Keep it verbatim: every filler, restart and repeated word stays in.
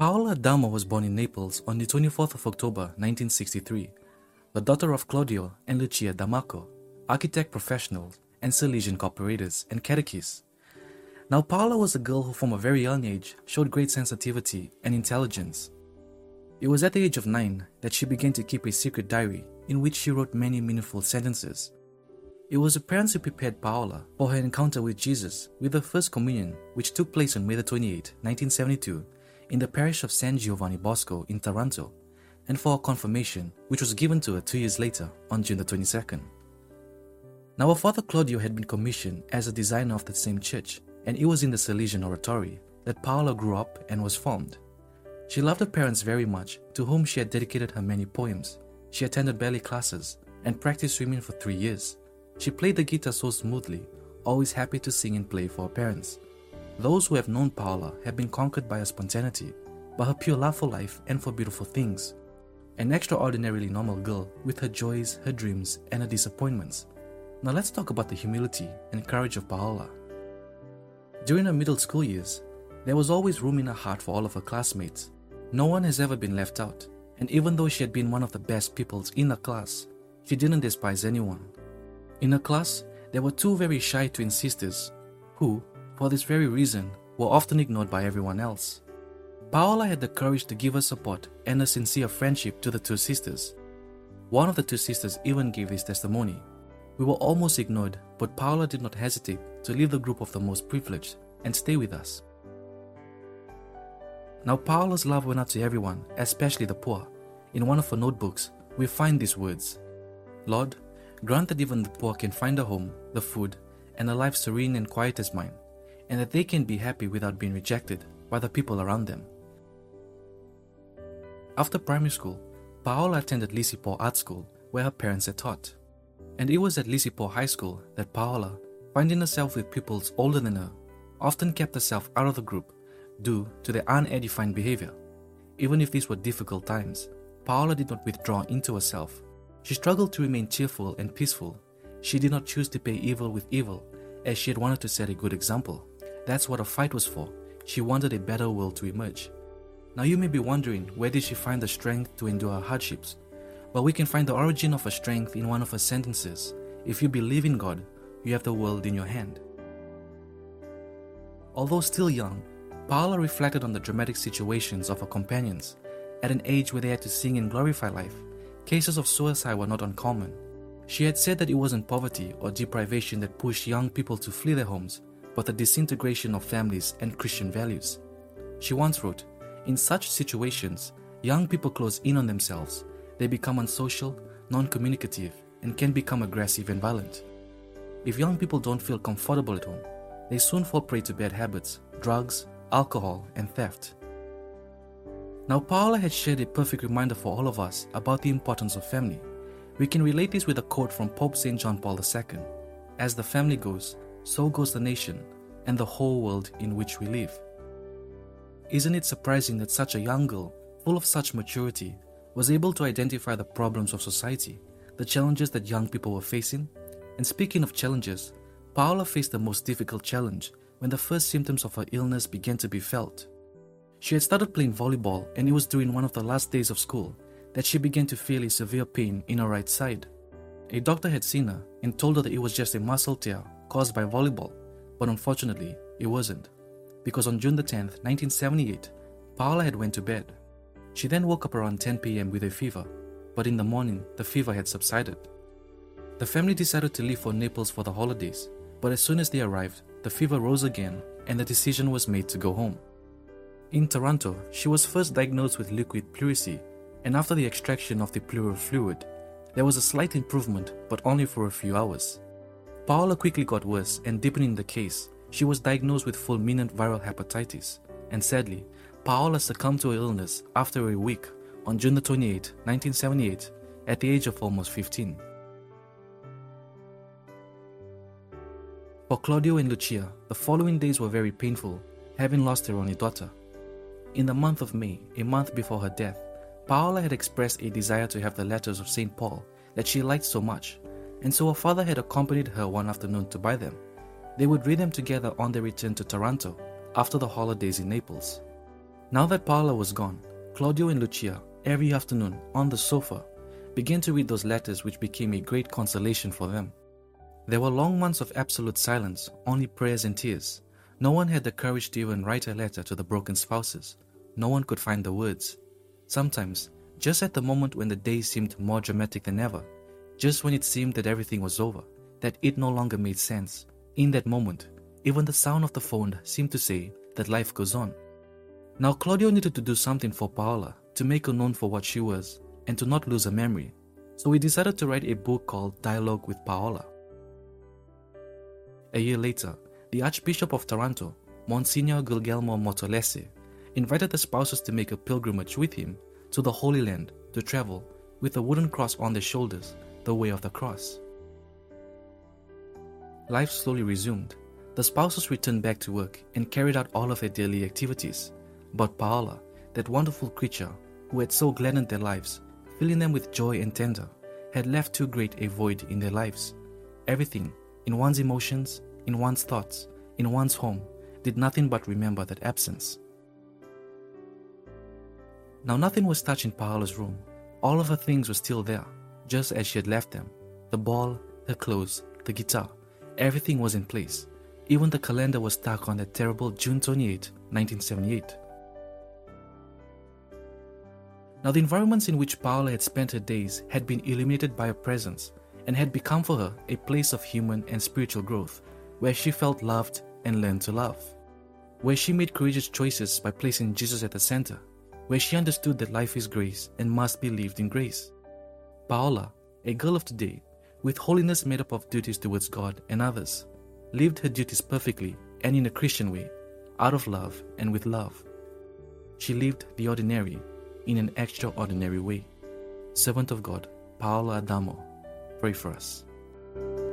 Paola Adamo was born in Naples on the twenty-fourth of October nineteen sixty-three, the daughter of Claudio and Lucia Damaco, architect professionals and Salesian cooperators and catechists. Now Paola was a girl who from a very young age showed great sensitivity and intelligence. It was at the age of nine that she began to keep a secret diary in which she wrote many meaningful sentences. It was her parents who prepared Paola for her encounter with Jesus with the First Communion, which took place on May twenty-eighth, nineteen seventy-two, in the parish of San Giovanni Bosco in Taranto, and for her confirmation, which was given to her two years later on June the twenty-second. Now her father Claudio had been commissioned as a designer of the same church, and it was in the Salesian oratory that Paola grew up and was formed. She loved her parents very much, to whom she had dedicated her many poems. She attended ballet classes and practiced swimming for three years. She played the guitar so smoothly, always happy to sing and play for her parents. Those who have known Paola have been conquered by her spontaneity, by her pure love for life and for beautiful things. An extraordinarily normal girl with her joys, her dreams, and her disappointments. Now let's talk about the humility and courage of Paola. During her middle school years, there was always room in her heart for all of her classmates. No one has ever been left out, and even though she had been one of the best pupils in her class, she didn't despise anyone. In her class, there were two very shy twin sisters who, for this very reason, were often ignored by everyone else. Paola had the courage to give her support and a sincere friendship to the two sisters. One of the two sisters even gave this testimony. We were almost ignored, but Paola did not hesitate to leave the group of the most privileged and stay with us. Now Paola's love went out to everyone, especially the poor. In one of her notebooks, we find these words: Lord, grant that even the poor can find a home, the food, and a life serene and quiet as mine, and that they can be happy without being rejected by the people around them. After primary school, Paola attended Lisipo Art School, where her parents had taught. And it was at Lisipo High School that Paola, finding herself with pupils older than her, often kept herself out of the group due to their unedifying behavior. Even if these were difficult times, Paola did not withdraw into herself. She struggled to remain cheerful and peaceful. She did not choose to pay evil with evil, as she had wanted to set a good example. That's what her fight was for. She wanted a better world to emerge. Now you may be wondering, where did she find the strength to endure her hardships? Well, we can find the origin of her strength in one of her sentences: if you believe in God, you have the world in your hand. Although still young, Paola reflected on the dramatic situations of her companions. At an age where they had to sing and glorify life, cases of suicide were not uncommon. She had said that it wasn't poverty or deprivation that pushed young people to flee their homes, but the disintegration of families and Christian values. She once wrote, "In such situations, young people close in on themselves. They become unsocial, non-communicative, and can become aggressive and violent. If young people don't feel comfortable at home, they soon fall prey to bad habits, drugs, alcohol, and theft." Now Paola had shared a perfect reminder for all of us about the importance of family. We can relate this with a quote from Pope Saint John Paul the Second: "As the family goes, so goes the nation, and the whole world in which we live." Isn't it surprising that such a young girl, full of such maturity, was able to identify the problems of society, the challenges that young people were facing? And speaking of challenges, Paola faced the most difficult challenge when the first symptoms of her illness began to be felt. She had started playing volleyball, and it was during one of the last days of school that she began to feel a severe pain in her right side. A doctor had seen her and told her that it was just a muscle tear caused by volleyball, but unfortunately, it wasn't, because on June the tenth, nineteen seventy-eight, Paola had went to bed. She then woke up around ten p m with a fever, but in the morning, the fever had subsided. The family decided to leave for Naples for the holidays, but as soon as they arrived, the fever rose again and the decision was made to go home. In Taranto, she was first diagnosed with liquid pleurisy, and after the extraction of the pleural fluid, there was a slight improvement, but only for a few hours. Paola quickly got worse, and deepening the case, she was diagnosed with fulminant viral hepatitis, and sadly, Paola succumbed to her illness after a week on June the twenty-eighth, nineteen seventy-eight, at the age of almost fifteen. For Claudio and Lucia, the following days were very painful, having lost their only daughter. In the month of May, a month before her death, Paola had expressed a desire to have the letters of Saint Paul that she liked so much, and so her father had accompanied her one afternoon to buy them. They would read them together on their return to Taranto after the holidays in Naples. Now that Paola was gone, Claudio and Lucia, every afternoon on the sofa, began to read those letters which became a great consolation for them. There were long months of absolute silence, only prayers and tears. No one had the courage to even write a letter to the broken spouses. No one could find the words. Sometimes, just at the moment when the day seemed more dramatic than ever, just when it seemed that everything was over, that it no longer made sense, in that moment, even the sound of the phone seemed to say that life goes on. Now Claudio needed to do something for Paola, to make her known for what she was, and to not lose her memory. So he decided to write a book called Dialogue with Paola. A year later, the Archbishop of Taranto, Monsignor Guglielmo Motolese, invited the spouses to make a pilgrimage with him to the Holy Land to travel, with a wooden cross on their shoulders, the way of the cross. Life slowly resumed. The spouses returned back to work and carried out all of their daily activities. But Paola, that wonderful creature who had so gladdened their lives, filling them with joy and tender, had left too great a void in their lives. Everything, in one's emotions, in one's thoughts, in one's home, did nothing but remember that absence. Now nothing was touched in Paola's room. All of her things were still there, just as she had left them. The ball, her clothes, the guitar, everything was in place. Even the calendar was stuck on that terrible June twenty-eighth, nineteen seventy-eight. Now the environments in which Paola had spent her days had been illuminated by her presence and had become for her a place of human and spiritual growth, where she felt loved and learned to love, where she made courageous choices by placing Jesus at the center, where she understood that life is grace and must be lived in grace. Paola, a girl of today, with holiness made up of duties towards God and others, lived her duties perfectly and in a Christian way, out of love and with love. She lived the ordinary in an extraordinary way. Servant of God, Paola Adamo, pray for us.